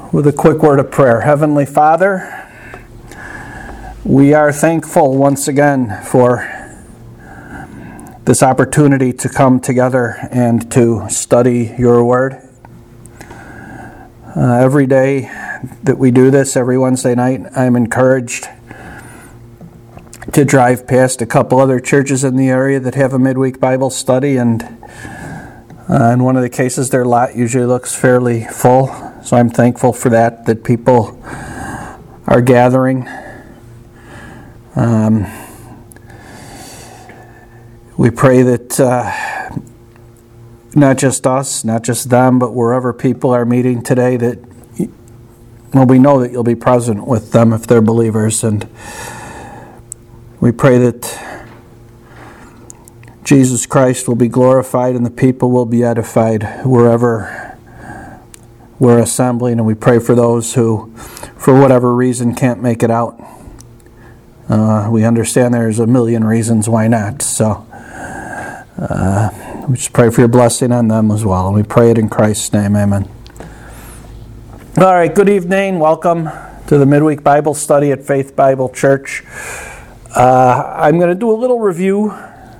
with a quick word of prayer. Heavenly Father, we are thankful once again for this opportunity to come together and to study your word. Every day that we do this, every Wednesday night, I'm encouraged to drive past a couple other churches in the area that have a midweek Bible study, and in one of the cases their lot usually looks fairly full. So I'm thankful for that people are gathering. We pray that not just us, not just them, but wherever people are meeting today, that we know that you'll be present with them if they're believers. And we pray that Jesus Christ will be glorified and the people will be edified wherever we're assembling. And we pray for those who, for whatever reason, can't make it out. We understand there's a million reasons why not. So we just pray for your blessing on them as well. And we pray it in Christ's name. Amen. All right, good evening. Welcome to the Midweek Bible Study at Faith Bible Church. I'm going to do a little review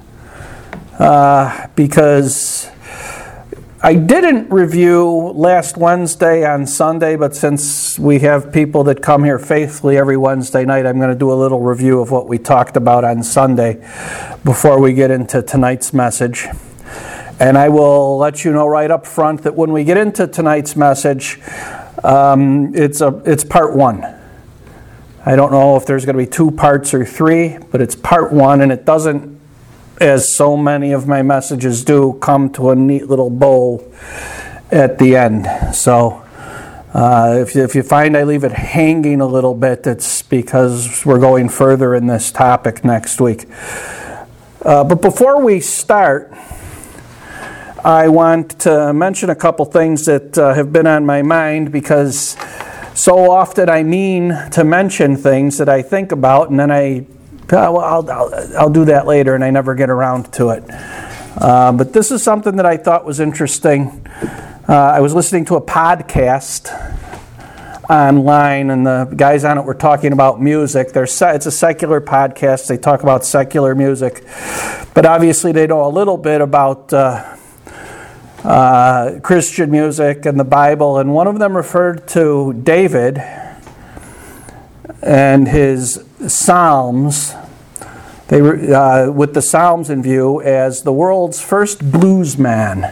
because I didn't review last Wednesday on Sunday, but since we have people that come here faithfully every Wednesday night, I'm going to do a little review of what we talked about on Sunday before we get into tonight's message. And I will let you know right up front that when we get into tonight's message, it's part one. I don't know if there's going to be 2 parts or 3, but it's part 1, and it doesn't, as so many of my messages do, come to a neat little bow at the end. So if you find I leave it hanging a little bit, it's because we're going further in this topic next week. But before we start, I want to mention a couple things that have been on my mind, because so often I mean to mention things that I think about, and then I'll do that later, and I never get around to it. But this is something that I thought was interesting. I was listening to a podcast online, and the guys on it were talking about music. It's a secular podcast. They talk about secular music, but obviously they know a little bit about Christian music and the Bible, and one of them referred to David and his Psalms. They were with the Psalms in view as the world's first blues man.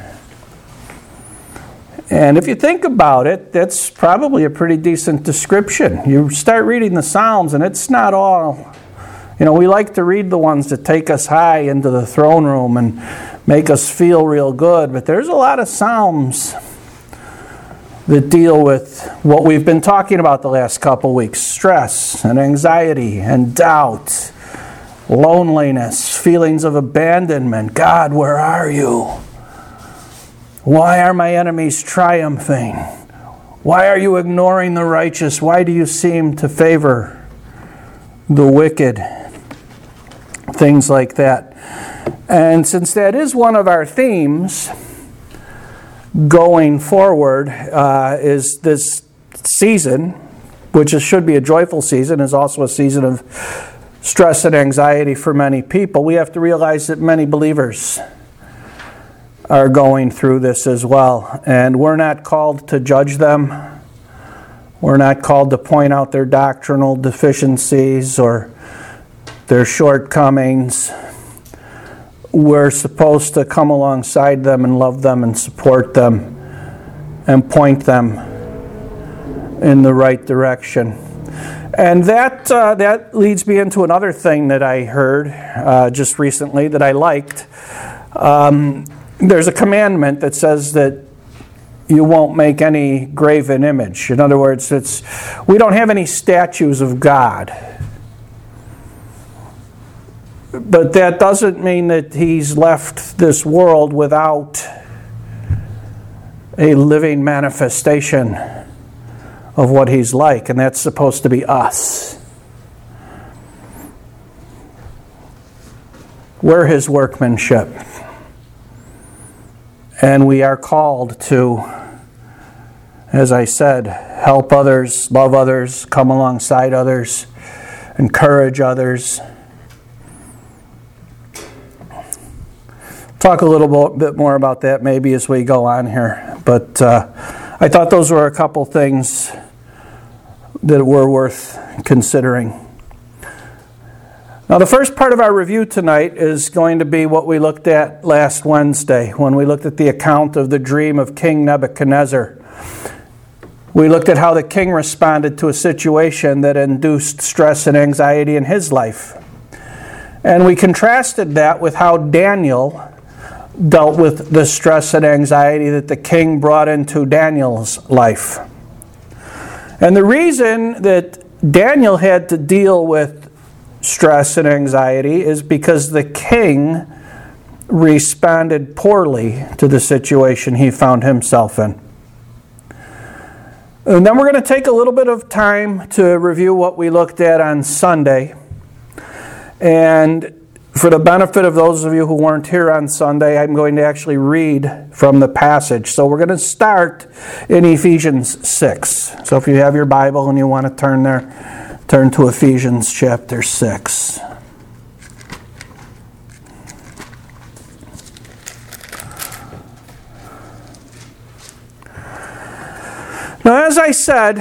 And if you think about it, that's probably a pretty decent description. You start reading the Psalms, and it's not all. We like to read the ones that take us high into the throne room and make us feel real good, but there's a lot of Psalms that deal with what we've been talking about the last couple weeks: stress and anxiety and doubt, loneliness, feelings of abandonment. God, where are you? Why are my enemies triumphing? Why are you ignoring the righteous? Why do you seem to favor the wicked? Things like that. And since that is one of our themes going forward, is this season, which should be a joyful season, is also a season of stress and anxiety for many people. We have to realize that many believers are going through this as well. And we're not called to judge them. We're not called to point out their doctrinal deficiencies or their shortcomings. We're supposed to come alongside them and love them and support them and point them in the right direction. And that leads me into another thing that I heard just recently that I liked. There's a commandment that says that you won't make any graven image. In other words, we don't have any statues of God. But that doesn't mean that He's left this world without a living manifestation of what He's like, and that's supposed to be us. We're His workmanship. And we are called to As I said, help others, love others, come alongside others, encourage others. Talk a little bit more about that maybe as we go on here. But I thought those were a couple things that were worth considering. Now, the first part of our review tonight is going to be what we looked at last Wednesday when we looked at the account of the dream of King Nebuchadnezzar. We looked at how the king responded to a situation that induced stress and anxiety in his life. And we contrasted that with how Daniel dealt with the stress and anxiety that the king brought into Daniel's life. And the reason that Daniel had to deal with stress and anxiety is because the king responded poorly to the situation he found himself in. And then we're going to take a little bit of time to review what we looked at on Sunday. And for the benefit of those of you who weren't here on Sunday, I'm going to actually read from the passage. So we're going to start in Ephesians 6. So if you have your Bible and you want to turn there, turn to Ephesians chapter 6. Now, as I said,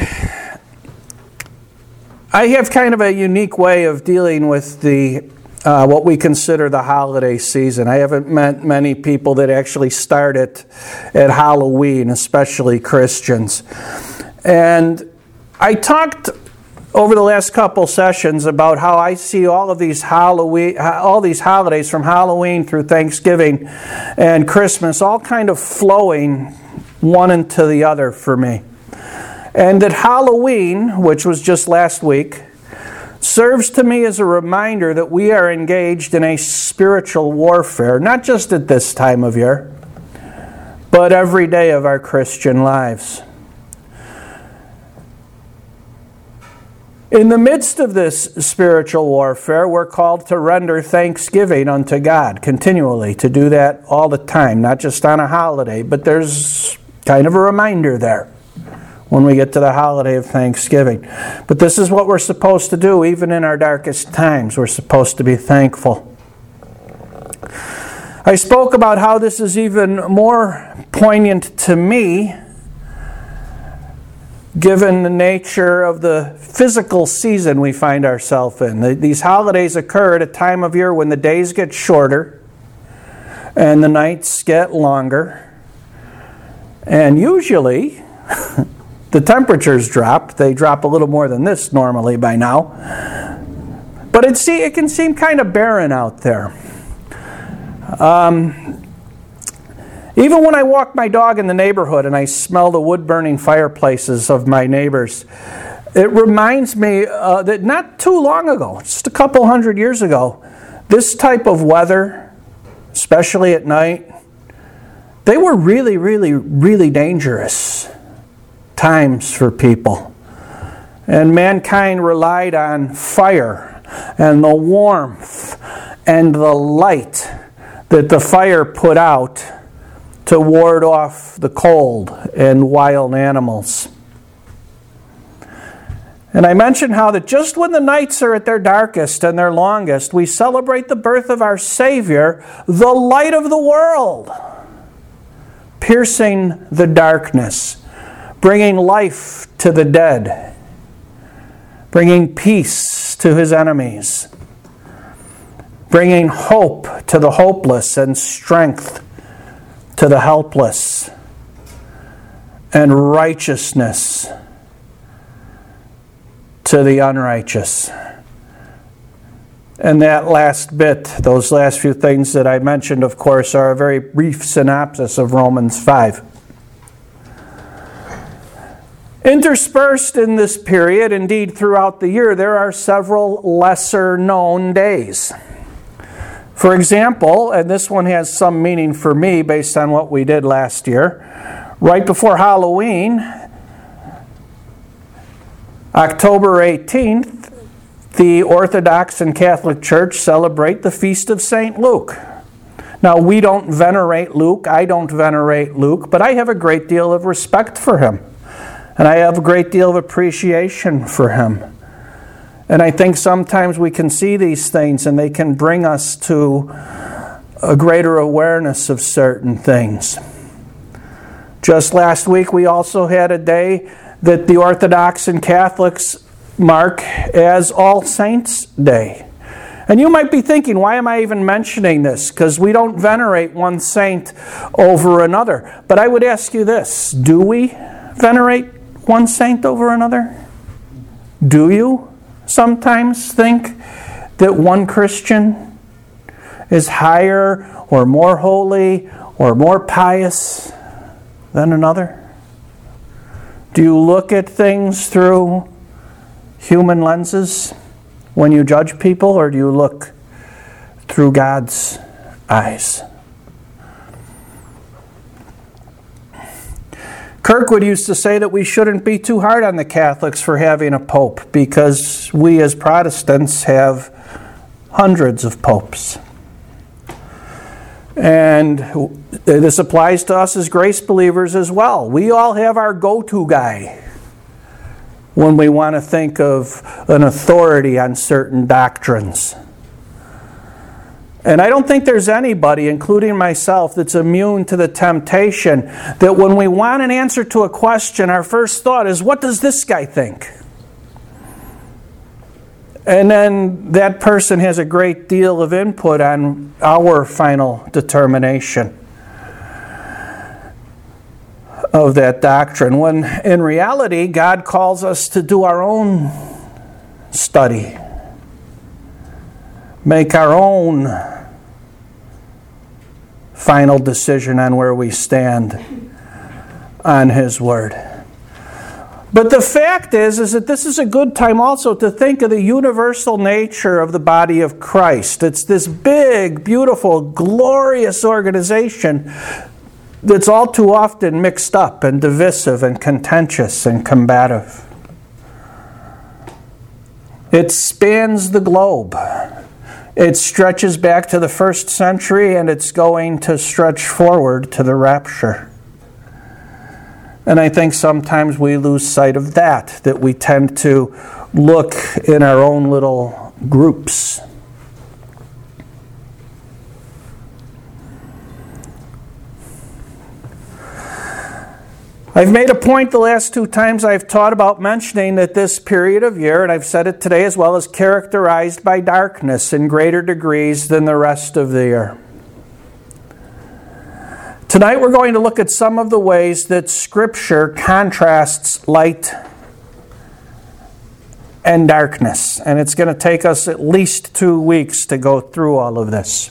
I have kind of a unique way of dealing with the what we consider the holiday season. I haven't met many people that actually start it at Halloween, especially Christians. And I talked over the last couple sessions about how I see all of these holidays from Halloween through Thanksgiving and Christmas all kind of flowing one into the other for me. And that Halloween, which was just last week, serves to me as a reminder that we are engaged in a spiritual warfare, not just at this time of year, but every day of our Christian lives. In the midst of this spiritual warfare, we're called to render thanksgiving unto God continually, to do that all the time, not just on a holiday, but there's kind of a reminder there when we get to the holiday of Thanksgiving. But this is what we're supposed to do even in our darkest times. We're supposed to be thankful. I spoke about how this is even more poignant to me given the nature of the physical season we find ourselves in. These holidays occur at a time of year when the days get shorter and the nights get longer. And usually the temperatures drop. They drop a little more than this normally by now. But it can seem kind of barren out there. Even when I walk my dog in the neighborhood and I smell the wood-burning fireplaces of my neighbors, it reminds me that not too long ago, just a couple hundred years ago, this type of weather, especially at night, they were really, really, really dangerous times for people. And mankind relied on fire and the warmth and the light that the fire put out to ward off the cold and wild animals. And I mentioned how that just when the nights are at their darkest and their longest, we celebrate the birth of our Savior, the light of the world, piercing the darkness, bringing life to the dead, bringing peace to his enemies, bringing hope to the hopeless and strength to the helpless, and righteousness to the unrighteous. And that last bit, those last few things that I mentioned, of course, are a very brief synopsis of Romans 5. Interspersed in this period, indeed throughout the year, there are several lesser-known days. For example, and this one has some meaning for me based on what we did last year, right before Halloween, October 18th, the Orthodox and Catholic Church celebrate the Feast of St. Luke. Now, we don't venerate Luke, I don't venerate Luke, but I have a great deal of respect for him. And I have a great deal of appreciation for him. And I think sometimes we can see these things and they can bring us to a greater awareness of certain things. Just last week we also had a day that the Orthodox and Catholics mark as All Saints' Day. And you might be thinking, why am I even mentioning this? Because we don't venerate one saint over another. But I would ask you this, do we venerate one saint over another? Do you sometimes think that one Christian is higher or more holy or more pious than another? Do you look at things through human lenses when you judge people, or do you look through God's eyes? Kirkwood used to say that we shouldn't be too hard on the Catholics for having a pope, because we as Protestants have hundreds of popes. And this applies to us as grace believers as well. We all have our go-to guy when we want to think of an authority on certain doctrines. And I don't think there's anybody, including myself, that's immune to the temptation that when we want an answer to a question, our first thought is, what does this guy think? And then that person has a great deal of input on our final determination of that doctrine, when in reality God calls us to do our own study, make our own final decision on where we stand on His Word. But the fact is that this is a good time also to think of the universal nature of the body of Christ. It's this big, beautiful, glorious organization that's all too often mixed up and divisive and contentious and combative. It spans the globe. It stretches back to the 1st century, and it's going to stretch forward to the rapture. And I think sometimes we lose sight of that we tend to look in our own little groups. I've made a point the last 2 times I've taught about mentioning that this period of year, and I've said it today as well, is characterized by darkness in greater degrees than the rest of the year. Tonight we're going to look at some of the ways that Scripture contrasts light and darkness. And it's going to take us at least 2 weeks to go through all of this.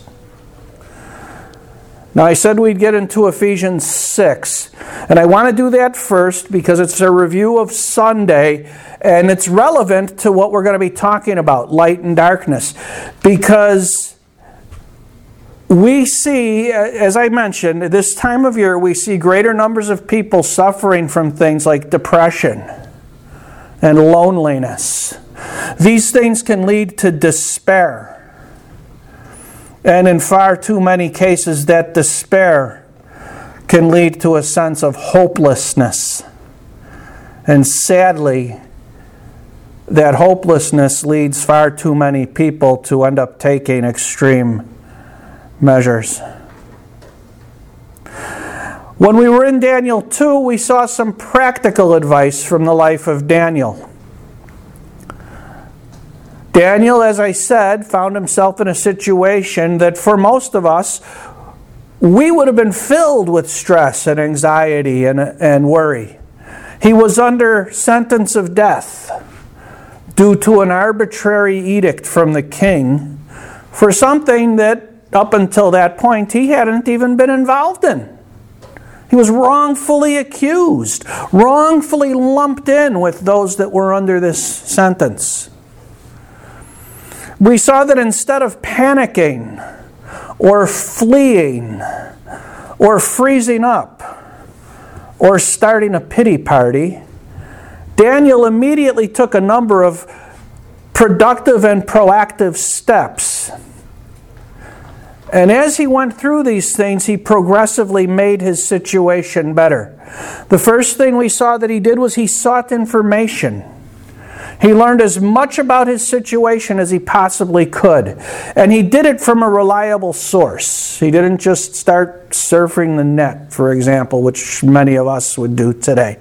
Now, I said we'd get into Ephesians 6, and I want to do that first because it's a review of Sunday, and it's relevant to what we're going to be talking about, light and darkness. Because we see, as I mentioned, this time of year, we see greater numbers of people suffering from things like depression and loneliness. These things can lead to despair. And in far too many cases, that despair can lead to a sense of hopelessness. And sadly, that hopelessness leads far too many people to end up taking extreme measures. When we were in Daniel 2, we saw some practical advice from the life of Daniel. Daniel, as I said, found himself in a situation that for most of us, we would have been filled with stress and anxiety and worry. He was under sentence of death due to an arbitrary edict from the king for something that, up until that point, he hadn't even been involved in. He was wrongfully accused, wrongfully lumped in with those that were under this sentence. We saw that instead of panicking or fleeing or freezing up or starting a pity party, Daniel immediately took a number of productive and proactive steps. And as he went through these things, he progressively made his situation better. The first thing we saw that he did was he sought information. He learned as much about his situation as he possibly could. And he did it from a reliable source. He didn't just start surfing the net, for example, which many of us would do today.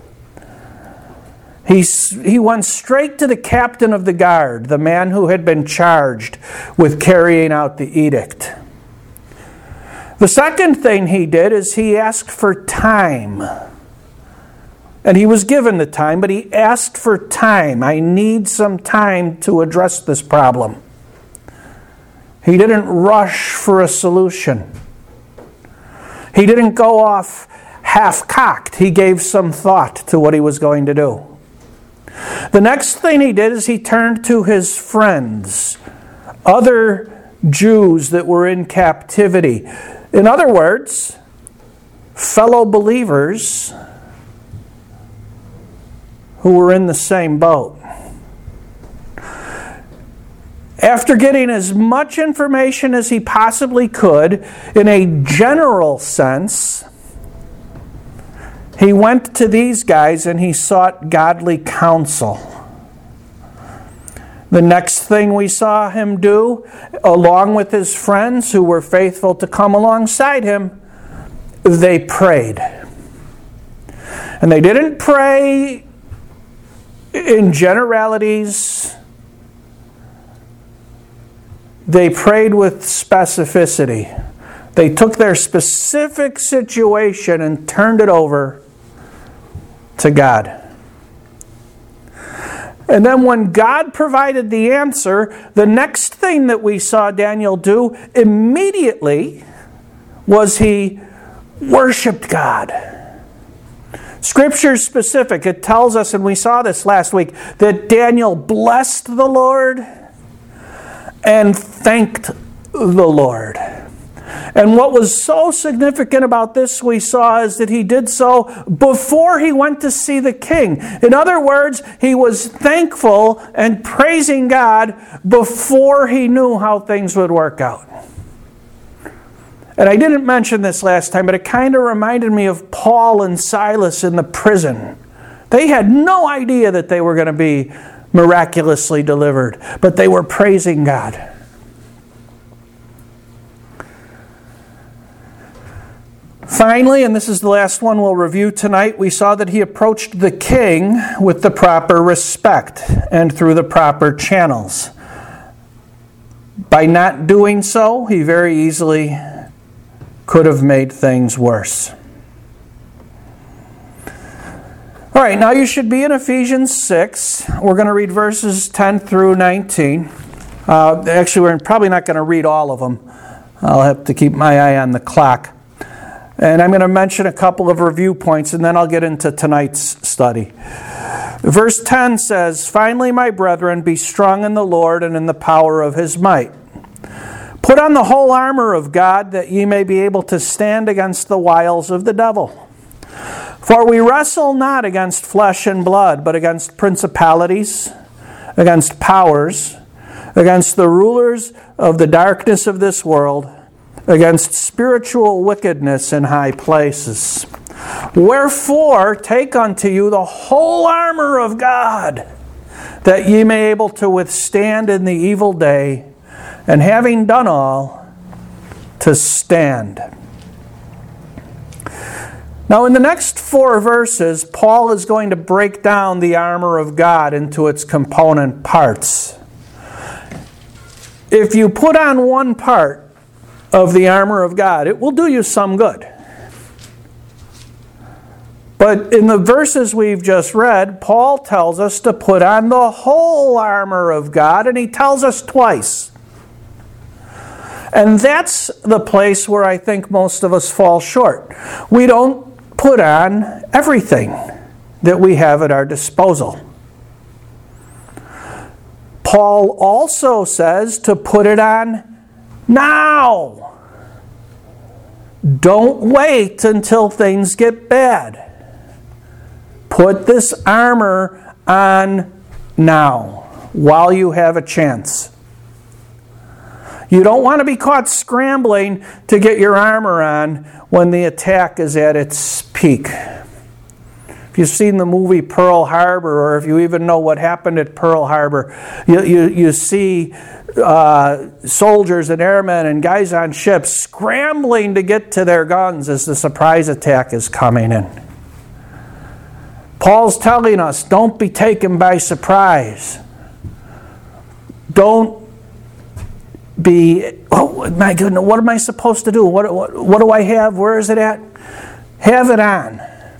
He went straight to the captain of the guard, the man who had been charged with carrying out the edict. The second thing he did is he asked for time. And he was given the time, but he asked for time. I need some time to address this problem. He didn't rush for a solution. He didn't go off half-cocked. He gave some thought to what he was going to do. The next thing he did is he turned to his friends, other Jews that were in captivity. In other words, fellow believers who were in the same boat. After getting as much information as he possibly could, in a general sense, he went to these guys and he sought godly counsel. The next thing we saw him do, along with his friends who were faithful to come alongside him, they prayed. And they didn't pray in generalities. They prayed with specificity. They took their specific situation and turned it over to God. And then when God provided the answer, the next thing that we saw Daniel do immediately was he worshiped God. Scripture's specific. It tells us, and we saw this last week, that Daniel blessed the Lord and thanked the Lord. And what was so significant about this we saw is that he did so before he went to see the king. In other words, he was thankful and praising God before he knew how things would work out. And I didn't mention this last time, but it kind of reminded me of Paul and Silas in the prison. They had no idea that they were going to be miraculously delivered, but they were praising God. Finally, and this is the last one we'll review tonight, we saw that he approached the king with the proper respect and through the proper channels. By not doing so, he very easily could have made things worse. All right, now you should be in Ephesians 6. We're going to read verses 10 through 19. Actually, we're probably not going to read all of them. I'll have to keep my eye on the clock. And I'm going to mention a couple of review points, and then I'll get into tonight's study. Verse 10 says, "Finally, my brethren, be strong in the Lord and in the power of his might. Put on the whole armor of God, that ye may be able to stand against the wiles of the devil. For we wrestle not against flesh and blood, but against principalities, against powers, against the rulers of the darkness of this world, against spiritual wickedness in high places. Wherefore, take unto you the whole armor of God, that ye may be able to withstand in the evil day, and having done all, to stand." Now, in the next 4 verses, Paul is going to break down the armor of God into its component parts. If you put on one part of the armor of God, it will do you some good. But in the verses we've just read, Paul tells us to put on the whole armor of God, and he tells us twice. And that's the place where I think most of us fall short. We don't put on everything that we have at our disposal. Paul also says to put it on now. Don't wait until things get bad. Put this armor on now, while you have a chance. You don't want to be caught scrambling to get your armor on when the attack is at its peak. If you've seen the movie Pearl Harbor, or if you even know what happened at Pearl Harbor, you see soldiers and airmen and guys on ships scrambling to get to their guns as the surprise attack is coming in. Paul's telling us, don't be taken by surprise. Don't be, oh my goodness, what am I supposed to do? What do I have? Where is it at? Have it on.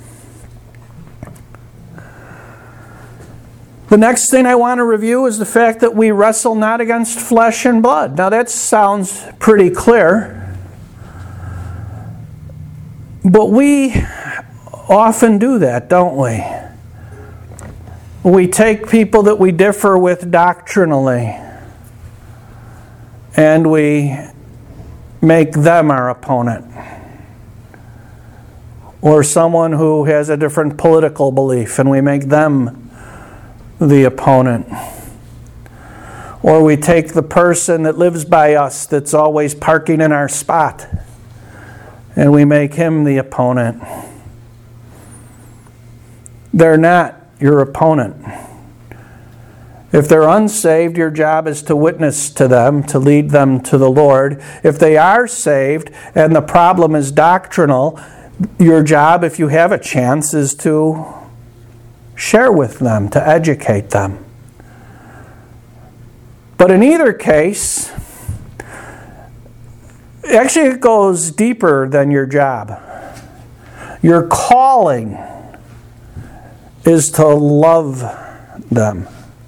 The next thing I want to review is the fact that we wrestle not against flesh and blood. Now that sounds pretty clear, but we often do that, don't we? We take people that we differ with doctrinally and we make them our opponent. Or someone who has a different political belief and we make them the opponent. Or we take the person that lives by us that's always parking in our spot and we make him the opponent. They're not your opponent. If they're unsaved, your job is to witness to them, to lead them to the Lord. If they are saved and the problem is doctrinal, your job, if you have a chance, is to share with them, to educate them. But in either case, actually it goes deeper than your job. Your calling is to love them.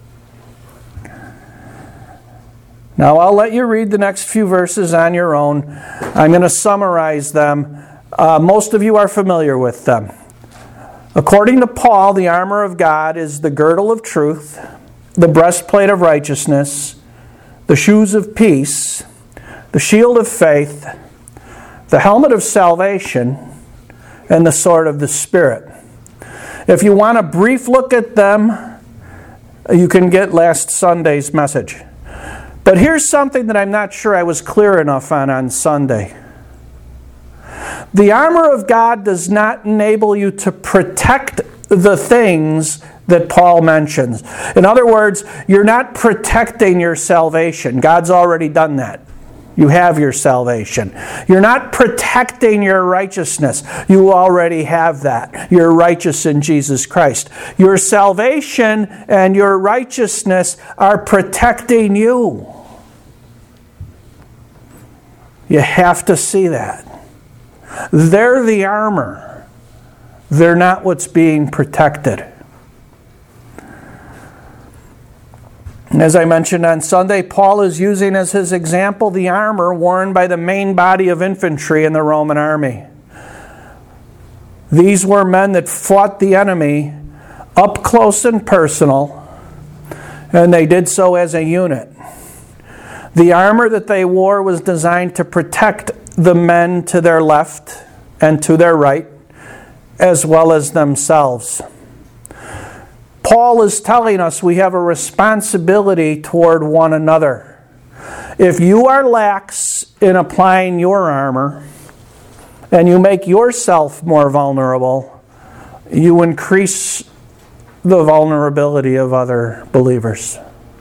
Now I'll let you read the next few verses on your own. I'm going to summarize them. Most of you are familiar with them. According to Paul, the armor of God is the girdle of truth, the breastplate of righteousness, the shoes of peace, the shield of faith, the helmet of salvation, and the sword of the Spirit. If you want a brief look at them, you can get last Sunday's message. But here's something that I'm not sure I was clear enough on Sunday. The armor of God does not enable you to protect the things that Paul mentions. In other words, you're not protecting your salvation. God's already done that. You have your salvation. You're not protecting your righteousness. You already have that. You're righteous in Jesus Christ. Your salvation and your righteousness are protecting you. You have to see that. They're the armor. They're not what's being protected. And as I mentioned on Sunday, Paul is using as his example the armor worn by the main body of infantry in the Roman army. These were men that fought the enemy up close and personal, and they did so as a unit. The armor that they wore was designed to protect the men to their left and to their right, as well as themselves. Paul is telling us we have a responsibility toward one another. If you are lax in applying your armor and you make yourself more vulnerable, you increase the vulnerability of other believers.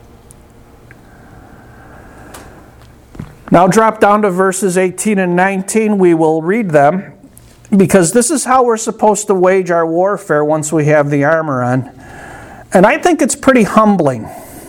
Now drop down to verses 18 and 19. We will read them because this is how we're supposed to wage our warfare once we have the armor on. And I think it's pretty humbling.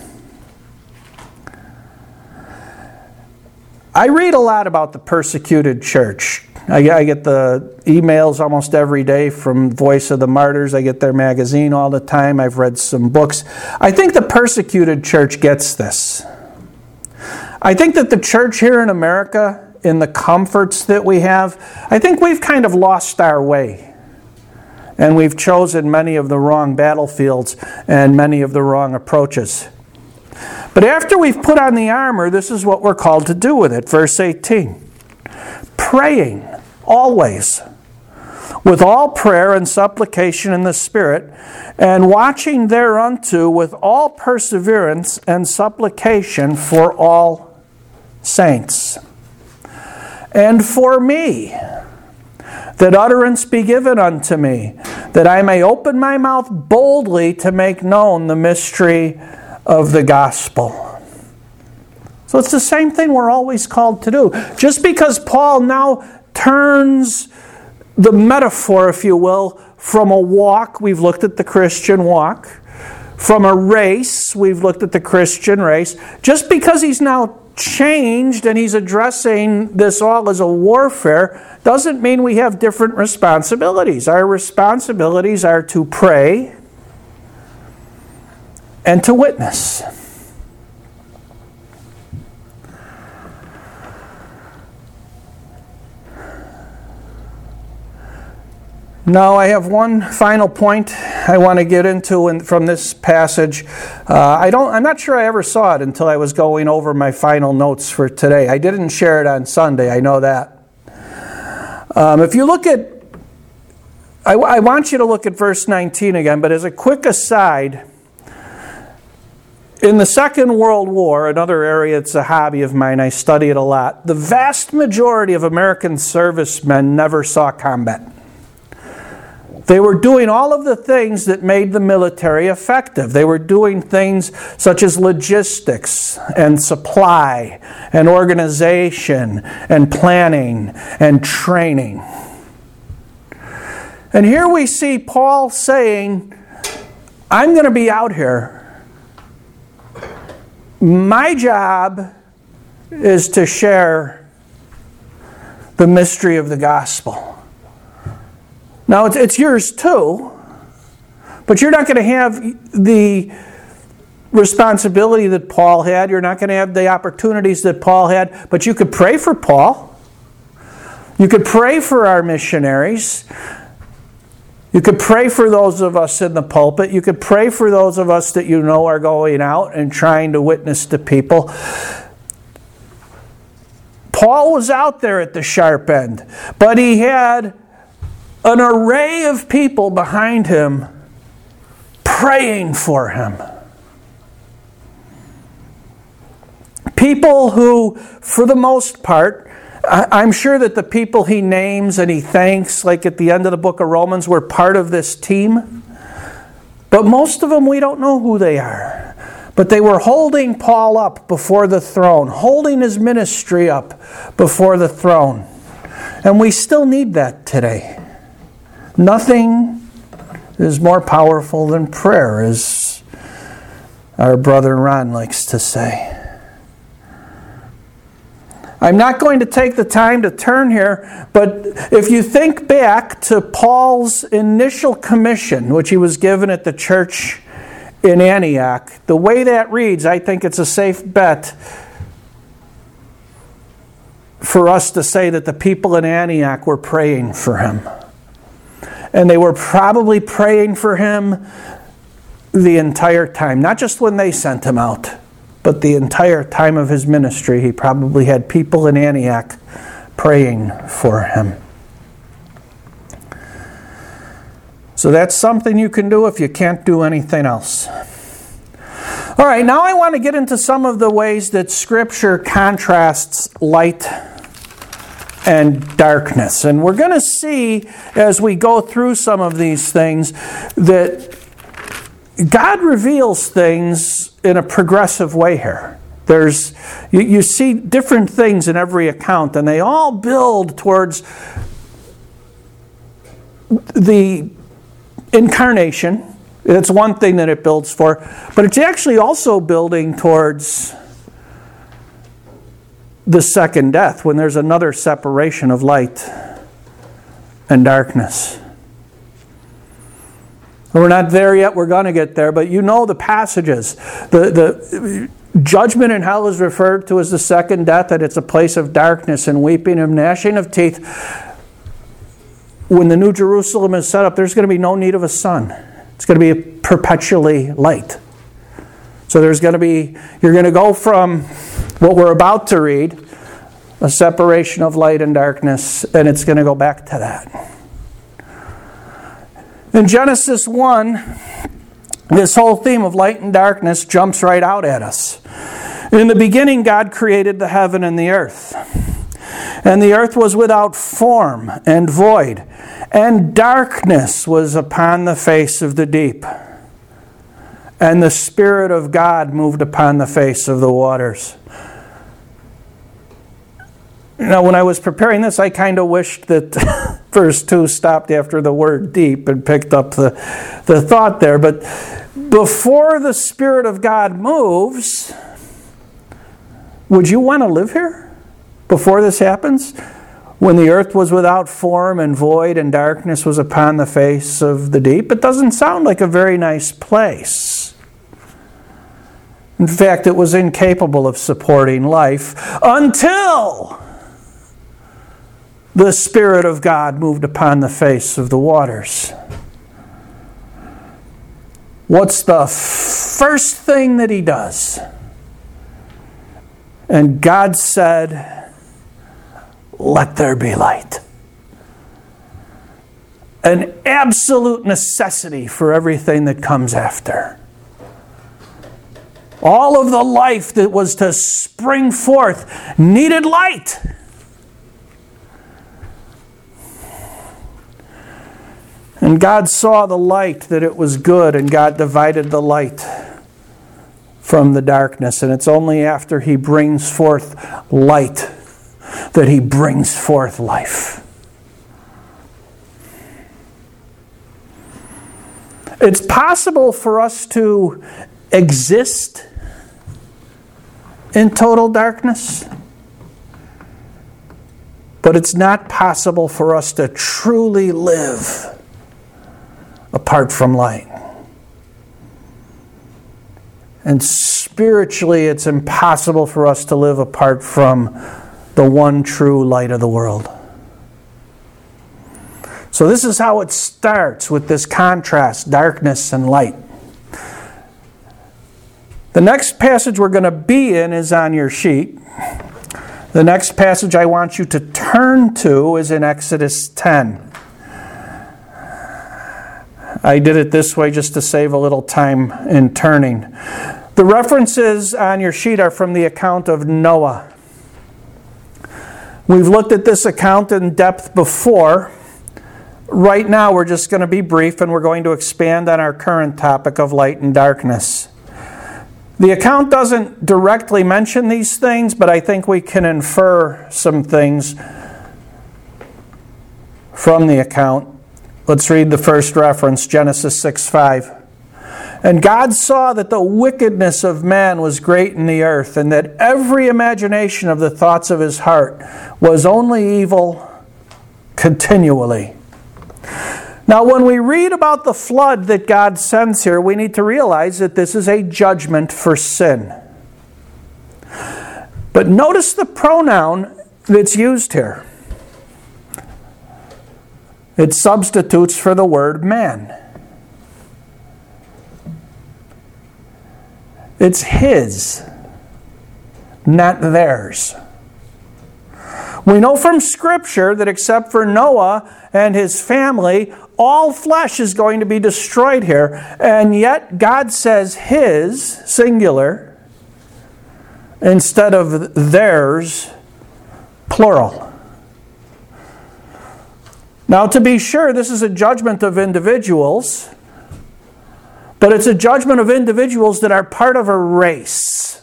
I read a lot about the persecuted church. I get the emails almost every day from Voice of the Martyrs. I get their magazine all the time. I've read some books. I think the persecuted church gets this. I think that the church here in America, in the comforts that we have, I think we've kind of lost our way. And we've chosen many of the wrong battlefields and many of the wrong approaches. But after we've put on the armor, this is what we're called to do with it. Verse 18. Praying always with all prayer and supplication in the Spirit, and watching thereunto with all perseverance and supplication for all saints. And for me, that utterance be given unto me, that I may open my mouth boldly to make known the mystery of the gospel. So it's the same thing we're always called to do. Just because Paul now turns the metaphor, if you will, from a walk, we've looked at the Christian walk, from a race, we've looked at the Christian race, just because he's now changed and he's addressing this all as a warfare doesn't mean we have different responsibilities. Our responsibilities are to pray and to witness. Now, I have one final point I want to get into from this passage. I'm not sure I ever saw it until I was going over my final notes for today. I didn't share it on Sunday, I know that. If you look at, I want you to look at verse 19 again, but as a quick aside, in the Second World War, another area it's a hobby of mine, I study it a lot, the vast majority of American servicemen never saw combat. They were doing all of the things that made the military effective. They were doing things such as logistics and supply and organization and planning and training. And here we see Paul saying, I'm going to be out here. My job is to share the mystery of the gospel. Now, it's yours too, but you're not going to have the responsibility that Paul had. You're not going to have the opportunities that Paul had, but you could pray for Paul. You could pray for our missionaries. You could pray for those of us in the pulpit. You could pray for those of us that you know are going out and trying to witness to people. Paul was out there at the sharp end, but he had an array of people behind him praying for him. People who, for the most part, I'm sure that the people he names and he thanks, like at the end of the book of Romans, were part of this team. But most of them, we don't know who they are. But they were holding Paul up before the throne, holding his ministry up before the throne. And we still need that today. Nothing is more powerful than prayer, as our brother Ron likes to say. I'm not going to take the time to turn here, but if you think back to Paul's initial commission, which he was given at the church in Antioch, the way that reads, I think it's a safe bet for us to say that the people in Antioch were praying for him. And they were probably praying for him the entire time. Not just when they sent him out, but the entire time of his ministry. He probably had people in Antioch praying for him. So that's something you can do if you can't do anything else. All right, now I want to get into some of the ways that Scripture contrasts light and darkness. And we're going to see, as we go through some of these things, that God reveals things in a progressive way here. You see different things in every account, and they all build towards the incarnation. It's one thing that it builds for, but it's actually also building towards the second death, when there's another separation of light and darkness. We're not there yet, we're going to get there, but you know the passages. The judgment in hell is referred to as the second death, and it's a place of darkness and weeping and gnashing of teeth. When the New Jerusalem is set up, there's going to be no need of a sun. It's going to be perpetually light. So you're going to go from what we're about to read, a separation of light and darkness, and it's going to go back to that. In Genesis 1, this whole theme of light and darkness jumps right out at us. In the beginning, God created the heaven and the earth. And the earth was without form and void, and darkness was upon the face of the deep. And the Spirit of God moved upon the face of the waters. Now, when I was preparing this, I kind of wished that verse 2 stopped after the word deep and picked up the thought there. But before the Spirit of God moves, would you want to live here? Before this happens, when the earth was without form and void and darkness was upon the face of the deep, it doesn't sound like a very nice place. In fact, it was incapable of supporting life until the Spirit of God moved upon the face of the waters. What's the first thing that He does? And God said, "Let there be light." An absolute necessity for everything that comes after. All of the life that was to spring forth needed light. And God saw the light, that it was good, and God divided the light from the darkness. And it's only after He brings forth light that He brings forth life. It's possible for us to exist in total darkness, but it's not possible for us to truly live apart from light. And spiritually, it's impossible for us to live apart from the one true light of the world. So this is how it starts, with this contrast, darkness and light. The next passage we're going to be in is on your sheet. The next passage I want you to turn to is in Exodus 10. I did it this way just to save a little time in turning. The references on your sheet are from the account of Noah. We've looked at this account in depth before. Right now we're just going to be brief, and we're going to expand on our current topic of light and darkness. The account doesn't directly mention these things, but I think we can infer some things from the account. Let's read the first reference, Genesis 6:5. And God saw that the wickedness of man was great in the earth, and that every imagination of the thoughts of his heart was only evil continually. Now, when we read about the flood that God sends here, we need to realize that this is a judgment for sin. But notice the pronoun that's used here. It substitutes for the word man. It's his, not theirs. We know from Scripture that except for Noah and his family, all flesh is going to be destroyed here. And yet God says his, singular, instead of theirs, plural. Now, to be sure, this is a judgment of individuals, but it's a judgment of individuals that are part of a race.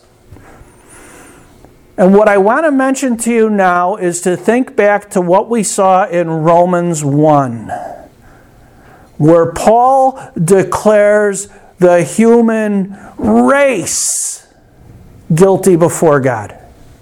And what I want to mention to you now is to think back to what we saw in Romans 1, where Paul declares the human race guilty before God.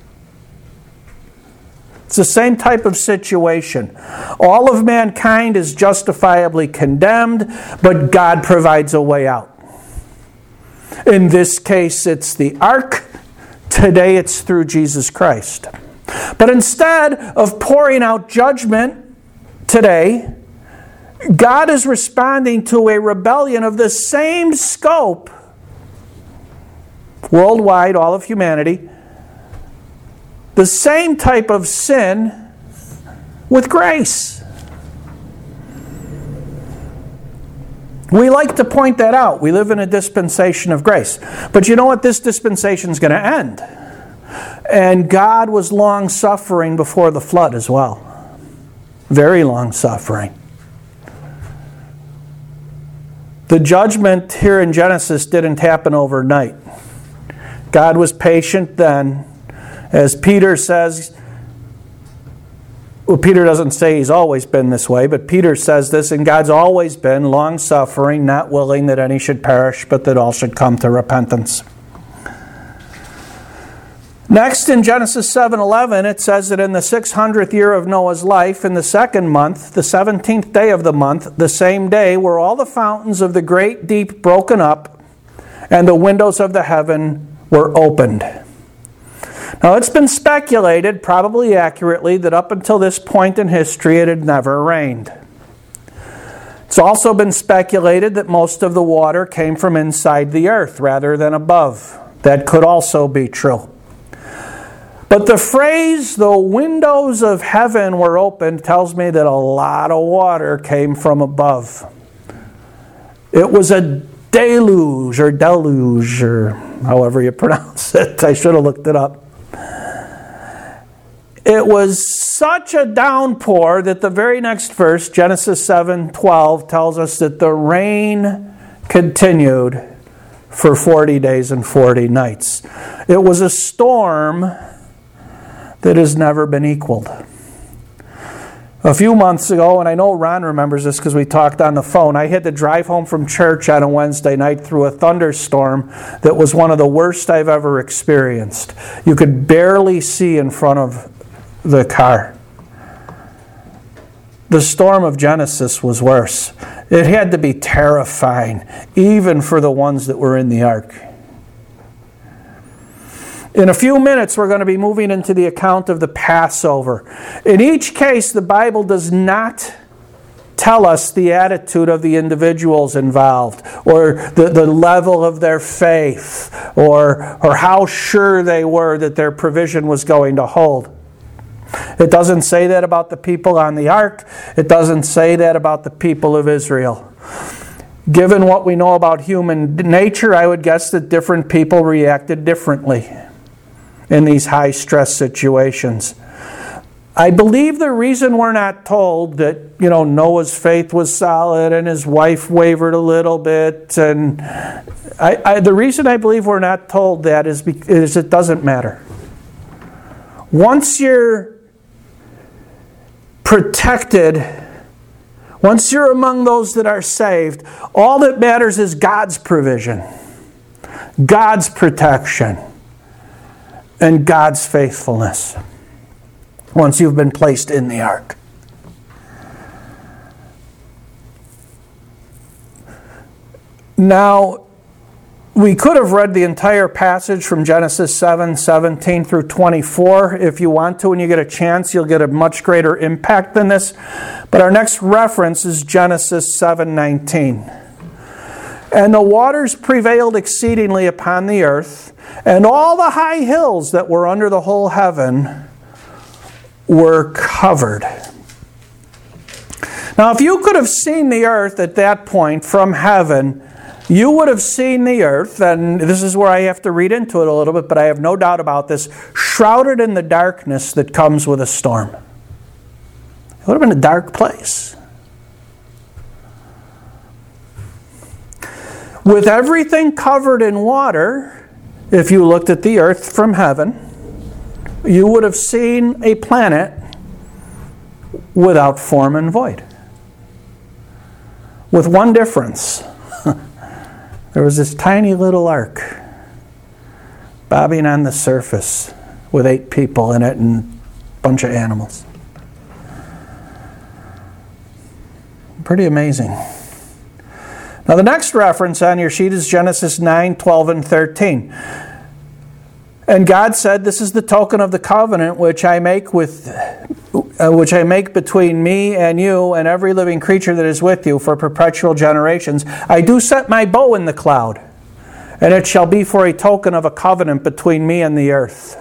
It's the same type of situation. All of mankind is justifiably condemned, but God provides a way out. In this case, it's the ark. Today, it's through Jesus Christ. But instead of pouring out judgment today, God is responding to a rebellion of the same scope, worldwide, all of humanity, the same type of sin with grace. We like to point that out. We live in a dispensation of grace. But you know what? This dispensation is going to end. And God was long-suffering before the flood as well. Very long-suffering. The judgment here in Genesis didn't happen overnight. God was patient then. As Peter says, well, Peter doesn't say he's always been this way, but Peter says this, and God's always been long-suffering, not willing that any should perish, but that all should come to repentance. Next, in Genesis 7:11, it says that in the 600th year of Noah's life, in the second month, the 17th day of the month, the same day, were all the fountains of the great deep broken up, and the windows of the heaven were opened. Now, it's been speculated, probably accurately, that up until this point in history it had never rained. It's also been speculated that most of the water came from inside the earth rather than above. That could also be true. But the phrase, the windows of heaven were opened, tells me that a lot of water came from above. It was a deluge, or however you pronounce it. I should have looked it up. It was such a downpour that the very next verse, Genesis 7:12, tells us that the rain continued for 40 days and 40 nights. It was a storm that has never been equaled. A few months ago, and I know Ron remembers this because we talked on the phone, I had to drive home from church on a Wednesday night through a thunderstorm that was one of the worst I've ever experienced. You could barely see in front of the car. The storm of Genesis was worse. It had to be terrifying, even for the ones that were in the ark. In a few minutes, we're going to be moving into the account of the Passover. In each case, the Bible does not tell us the attitude of the individuals involved, or the level of their faith, or how sure they were that their provision was going to hold. It doesn't say that about the people on the ark. It doesn't say that about the people of Israel. Given what we know about human nature, I would guess that different people reacted differently in these high-stress situations. I believe the reason we're not told that, Noah's faith was solid and his wife wavered a little bit, and the reason I believe we're not told that is it doesn't matter. Once you're protected, once you're among those that are saved, all that matters is God's provision, God's protection, and God's faithfulness once you've been placed in the ark. Now, we could have read the entire passage from Genesis 7:17 through 24. If you want to, when you get a chance, you'll get a much greater impact than this. But our next reference is Genesis 7:19. And the waters prevailed exceedingly upon the earth, and all the high hills that were under the whole heaven were covered. Now, if you could have seen the earth at that point from heaven, you would have seen the earth, and this is where I have to read into it a little bit, but I have no doubt about this, shrouded in the darkness that comes with a storm. It would have been a dark place. With everything covered in water, if you looked at the earth from heaven, you would have seen a planet without form and void. With one difference. There was this tiny little ark bobbing on the surface with 8 people in it and a bunch of animals. Pretty amazing. Now the next reference on your sheet is Genesis 9:12 and 13. And God said, "This is the token of the covenant which I make between me and you and every living creature that is with you for perpetual generations. I do set my bow in the cloud, and it shall be for a token of a covenant between me and the earth."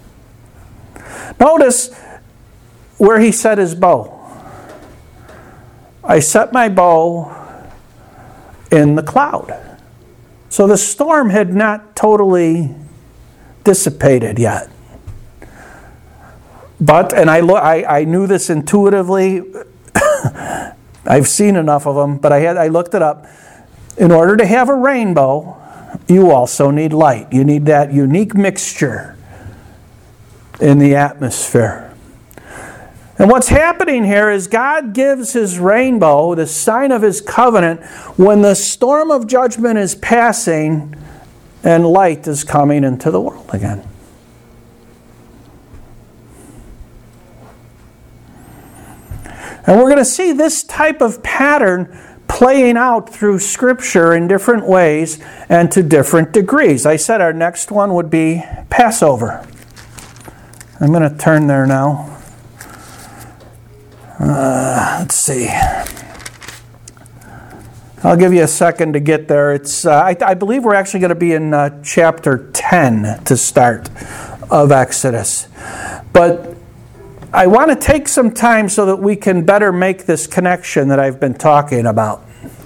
Notice where he set his bow. I set my bow in the cloud. So the storm had not totally dissipated yet. But, and I knew this intuitively, I've seen enough of them, but I looked it up. In order to have a rainbow, you also need light. You need that unique mixture in the atmosphere. And what's happening here is God gives His rainbow, the sign of His covenant, when the storm of judgment is passing and light is coming into the world again. And we're going to see this type of pattern playing out through Scripture in different ways and to different degrees. I said our next one would be Passover. I'm going to turn there now. Let's see. I'll give you a second to get there. It's I believe we're actually going to be in chapter 10 to start of Exodus. But I want to take some time so that we can better make this connection that I've been talking about.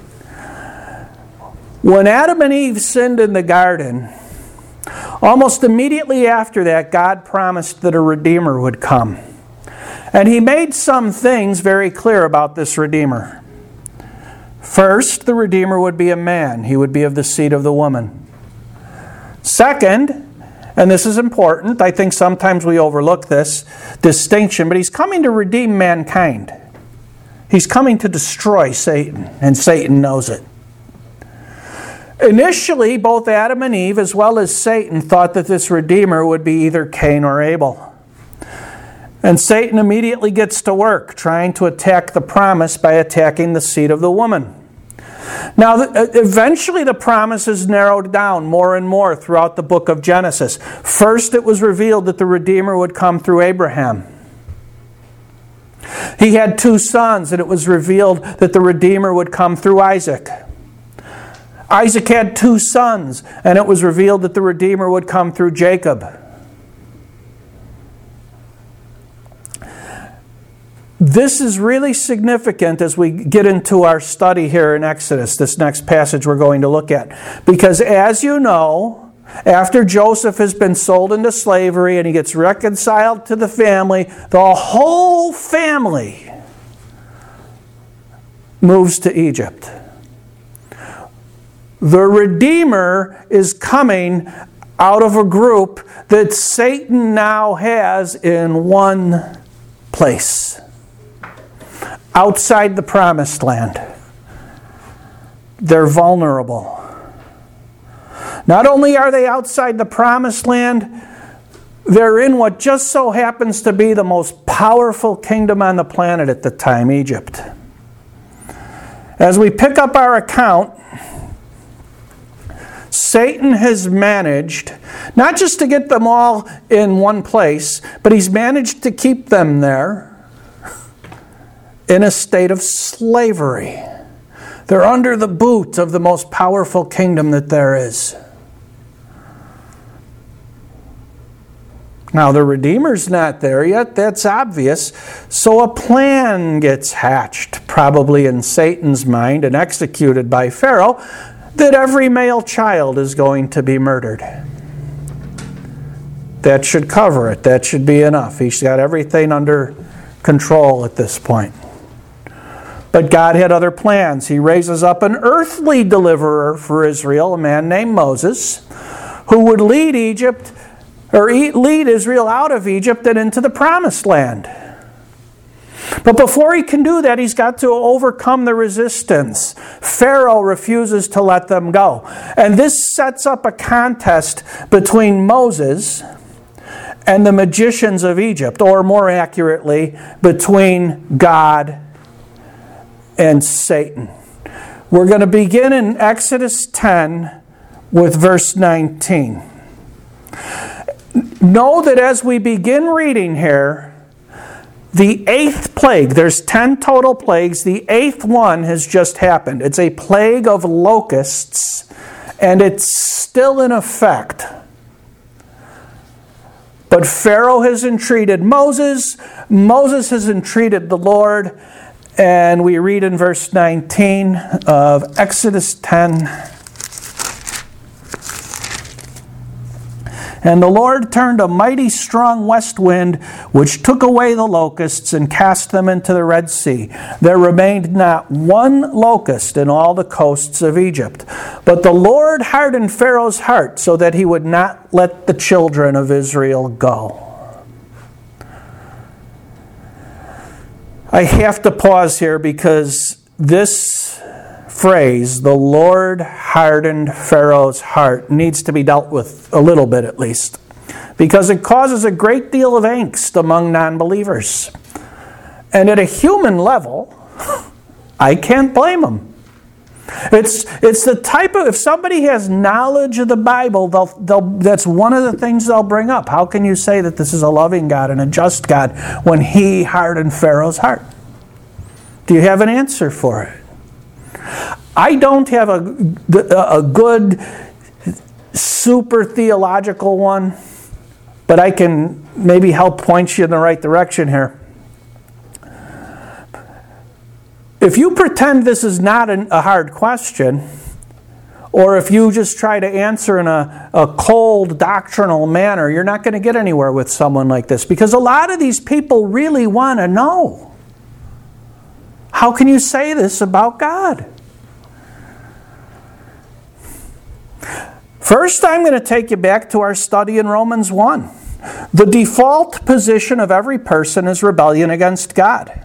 When Adam and Eve sinned in the garden, almost immediately after that, God promised that a Redeemer would come. And He made some things very clear about this Redeemer. First, the Redeemer would be a man. He would be of the seed of the woman. Second, and this is important, I think sometimes we overlook this distinction, but He's coming to redeem mankind. He's coming to destroy Satan, and Satan knows it. Initially, both Adam and Eve, as well as Satan, thought that this Redeemer would be either Cain or Abel. And Satan immediately gets to work trying to attack the promise by attacking the seed of the woman. Now, eventually the promise is narrowed down more and more throughout the book of Genesis. First, it was revealed that the Redeemer would come through Abraham. He had 2 sons, and it was revealed that the Redeemer would come through Isaac. Isaac had 2 sons, and it was revealed that the Redeemer would come through Jacob. This is really significant as we get into our study here in Exodus, this next passage we're going to look at. Because as you know, after Joseph has been sold into slavery and he gets reconciled to the family, the whole family moves to Egypt. The Redeemer is coming out of a group that Satan now has in one place. Outside the promised land. They're vulnerable. Not only are they outside the promised land, they're in what just so happens to be the most powerful kingdom on the planet at the time, Egypt. As we pick up our account, Satan has managed not just to get them all in one place, but he's managed to keep them there in a state of slavery. They're under the boot of the most powerful kingdom that there is. Now, the Redeemer's not there yet, that's obvious. So a plan gets hatched, probably in Satan's mind and executed by Pharaoh, that every male child is going to be murdered. That should cover it. That should be enough. He's got everything under control at this point. But God had other plans. He raises up an earthly deliverer for Israel, a man named Moses, who would lead Israel out of Egypt and into the promised land. But before he can do that, he's got to overcome the resistance. Pharaoh refuses to let them go. And this sets up a contest between Moses and the magicians of Egypt, or more accurately, between God and Satan. We're going to begin in Exodus 10 with verse 19. Know that as we begin reading here, the 8th plague, there's 10 total plagues, the 8th one has just happened. It's a plague of locusts, and it's still in effect. But Pharaoh has entreated Moses, Moses has entreated the Lord, and we read in verse 19 of Exodus 10. And the Lord turned a mighty strong west wind, which took away the locusts and cast them into the Red Sea. There remained not one locust in all the coasts of Egypt. But the Lord hardened Pharaoh's heart, so that he would not let the children of Israel go. I have to pause here because this phrase, the Lord hardened Pharaoh's heart, needs to be dealt with a little bit at least, because it causes a great deal of angst among non-believers. And at a human level, I can't blame them. It's the type of, if somebody has knowledge of the Bible, that's one of the things they'll bring up. How can you say that this is a loving God and a just God when he hardened Pharaoh's heart? Do you have an answer for it? I don't have a good, super theological one, but I can maybe help point you in the right direction here. If you pretend this is not a hard question, or if you just try to answer in a cold doctrinal manner, you're not going to get anywhere with someone like this, because a lot of these people really want to know. How can you say this about God? First, I'm going to take you back to our study in Romans 1. The default position of every person is rebellion against God.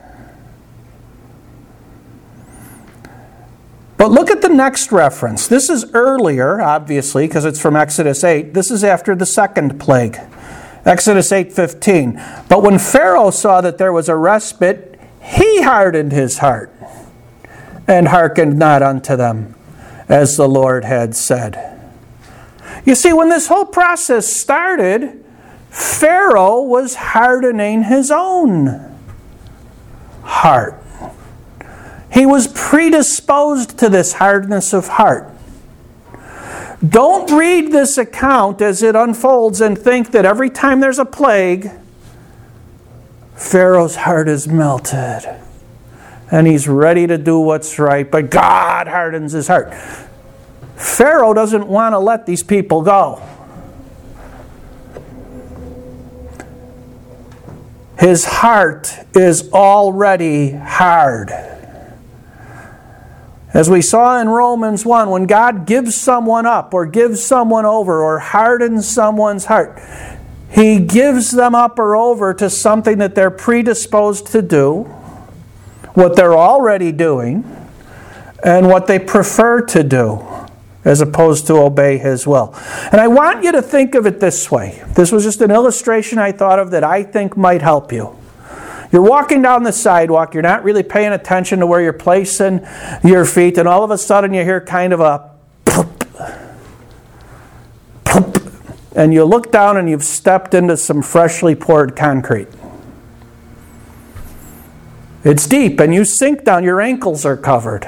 But look at the next reference. This is earlier, obviously, because it's from Exodus 8. This is after the second plague. Exodus 8:15. But when Pharaoh saw that there was a respite, he hardened his heart and hearkened not unto them, as the Lord had said. You see, when this whole process started, Pharaoh was hardening his own heart. He was predisposed to this hardness of heart. Don't read this account as it unfolds and think that every time there's a plague, Pharaoh's heart is melted and he's ready to do what's right, but God hardens his heart. Pharaoh doesn't want to let these people go. His heart is already hard. As we saw in Romans 1, when God gives someone up or gives someone over or hardens someone's heart, he gives them up or over to something that they're predisposed to do, what they're already doing, and what they prefer to do, as opposed to obey his will. And I want you to think of it this way. This was just an illustration I thought of that I think might help you. You're walking down the sidewalk, you're not really paying attention to where you're placing your feet, and all of a sudden you hear kind of a plop, plop, and you look down and you've stepped into some freshly poured concrete. It's deep and you sink down, your ankles are covered.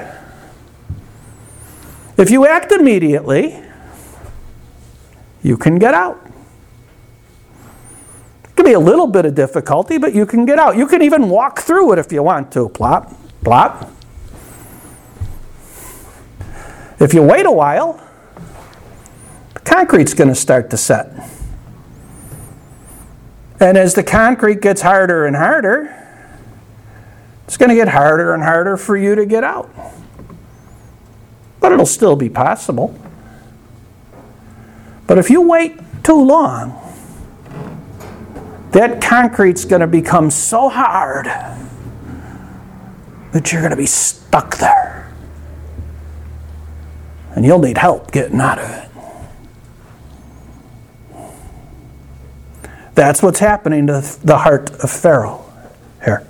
If you act immediately, you can get out. It can be a little bit of difficulty, but you can get out. You can even walk through it if you want to. Plop, plop. If you wait a while, the concrete's going to start to set. And as the concrete gets harder and harder, it's going to get harder and harder for you to get out. But it'll still be possible. But if you wait too long, that concrete's going to become so hard that you're going to be stuck there. And you'll need help getting out of it. That's what's happening to the heart of Pharaoh here.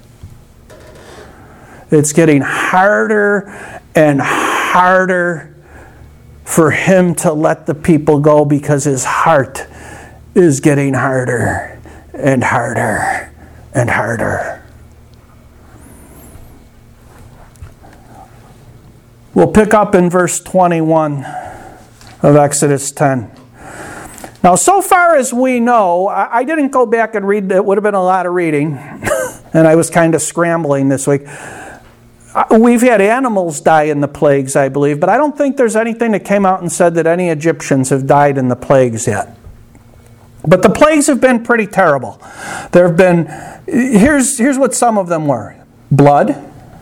It's getting harder and harder for him to let the people go because his heart is getting harder and harder and harder. We'll pick up in verse 21 of Exodus 10. Now, so far as we know, I didn't go back and read. It would have been a lot of reading, and I was kind of scrambling this week. We've had animals die in the plagues, I believe, but I don't think there's anything that came out and said that any Egyptians have died in the plagues yet. But the plagues have been pretty terrible. There have been, here's what some of them were. Blood,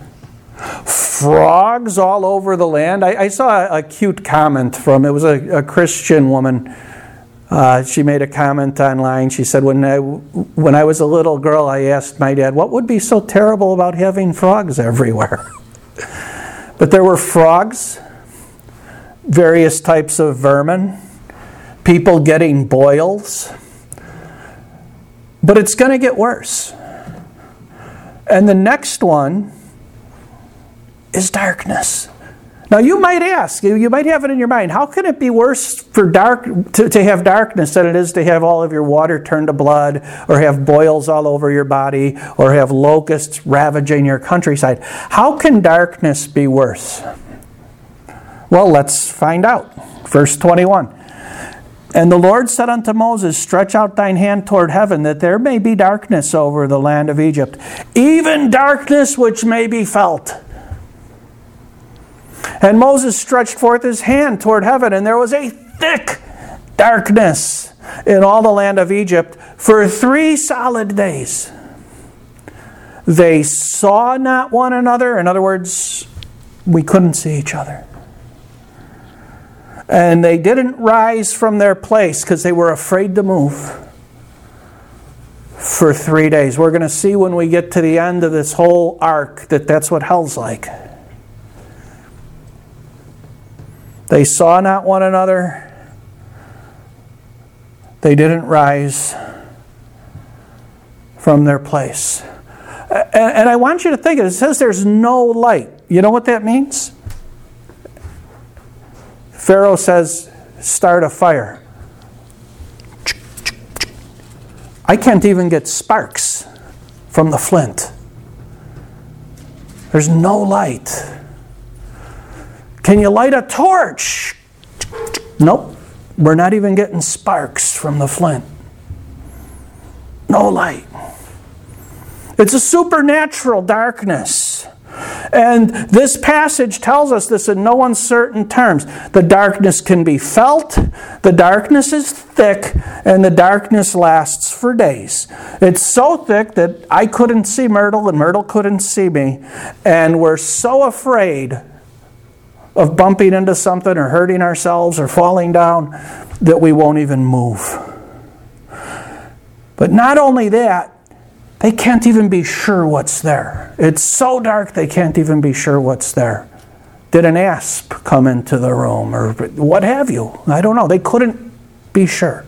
frogs all over the land. I saw a cute comment from, it was a Christian woman. She made a comment online. She said, when I was a little girl, I asked my dad, what would be so terrible about having frogs everywhere? But there were frogs, various types of vermin, people getting boils. But it's going to get worse. And the next one is darkness. Now you might ask, you might have it in your mind, how can it be worse for to have darkness than it is to have all of your water turn to blood, or have boils all over your body, or have locusts ravaging your countryside? How can darkness be worse? Well, let's find out. Verse 21. And the Lord said unto Moses, stretch out thine hand toward heaven, that there may be darkness over the land of Egypt, even darkness which may be felt. And Moses stretched forth his hand toward heaven, and there was a thick darkness in all the land of Egypt for 3 solid days. They saw not one another. In other words, we couldn't see each other. And they didn't rise from their place because they were afraid to move for 3 days. We're going to see when we get to the end of this whole arc that that's what hell's like. They saw not one another. They didn't rise from their place. And I want you to think, it says there's no light. You know what that means? Pharaoh says, start a fire. I can't even get sparks from the flint. There's no light. Can you light a torch? Nope. We're not even getting sparks from the flint. No light. It's a supernatural darkness. And this passage tells us this in no uncertain terms. The darkness can be felt, the darkness is thick, and the darkness lasts for days. It's so thick that I couldn't see Myrtle, and Myrtle couldn't see me, and we're so afraid of bumping into something or hurting ourselves or falling down that we won't even move. But not only that, they can't even be sure what's there. It's so dark they can't even be sure what's there. Did an asp come into the room or what have you? I don't know. They couldn't be sure.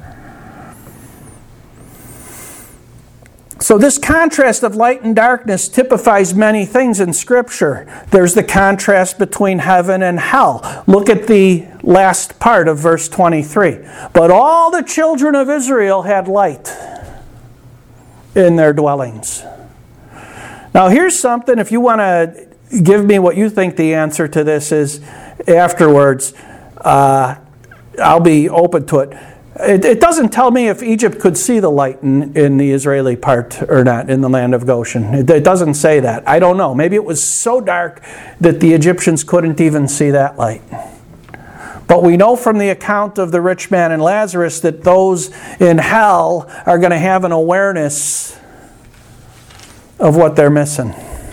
So this contrast of light and darkness typifies many things in Scripture. There's the contrast between heaven and hell. Look at the last part of verse 23. But all the children of Israel had light in their dwellings. Now here's something, if you want to give me what you think the answer to this is afterwards, I'll be open to it. It doesn't tell me if Egypt could see the light in the Israeli part or not, in the land of Goshen. It doesn't say that. I don't know. Maybe it was so dark that the Egyptians couldn't even see that light. But we know from the account of the rich man and Lazarus that those in hell are going to have an awareness of what they're missing.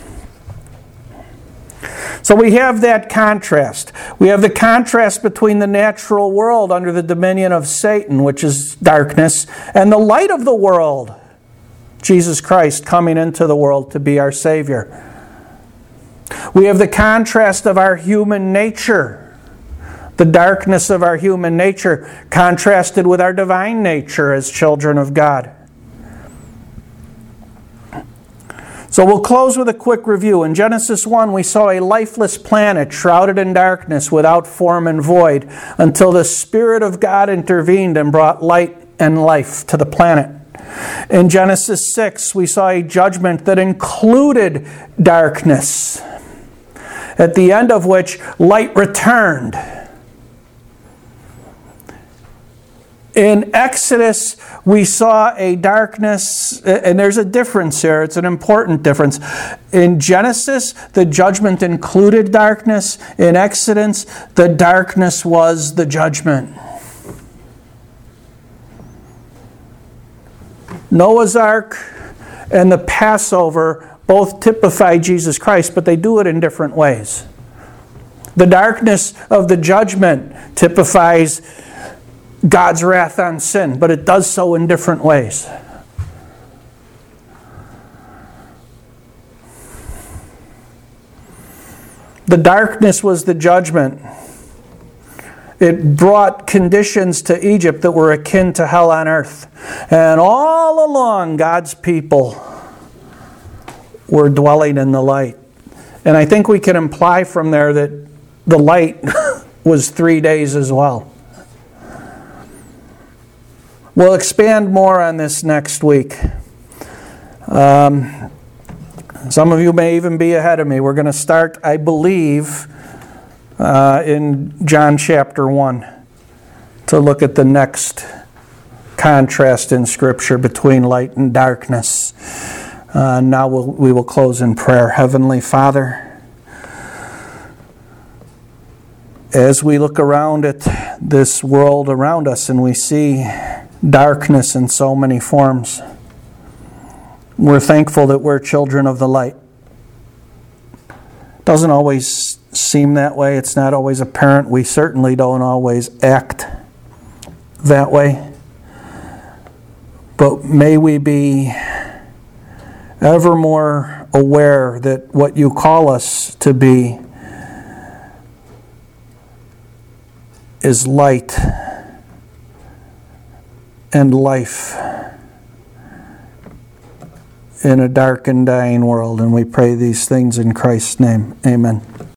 So we have that contrast. We have the contrast between the natural world under the dominion of Satan, which is darkness, and the light of the world, Jesus Christ coming into the world to be our Savior. We have the contrast of our human nature, the darkness of our human nature contrasted with our divine nature as children of God. So we'll close with a quick review. In Genesis 1, we saw a lifeless planet shrouded in darkness without form and void until the Spirit of God intervened and brought light and life to the planet. In Genesis 6, we saw a judgment that included darkness, at the end of which light returned. In Exodus, we saw a darkness, and there's a difference here. It's an important difference. In Genesis, the judgment included darkness. In Exodus, the darkness was the judgment. Noah's Ark and the Passover both typify Jesus Christ, but they do it in different ways. The darkness of the judgment typifies God's wrath on sin, but it does so in different ways. The darkness was the judgment. It brought conditions to Egypt that were akin to hell on earth. And all along, God's people were dwelling in the light. And I think we can imply from there that the light was 3 days as well. We'll expand more on this next week. Some of you may even be ahead of me. We're going to start, I believe, in John chapter 1 to look at the next contrast in Scripture between light and darkness. Now we will close in prayer. Heavenly Father, as we look around at this world around us and we see darkness in so many forms, we're thankful that we're children of the light. It doesn't always seem that way. It's not always apparent. We certainly don't always act that way. But may we be ever more aware that what you call us to be is light and life in a dark and dying world. And we pray these things in Christ's name. Amen.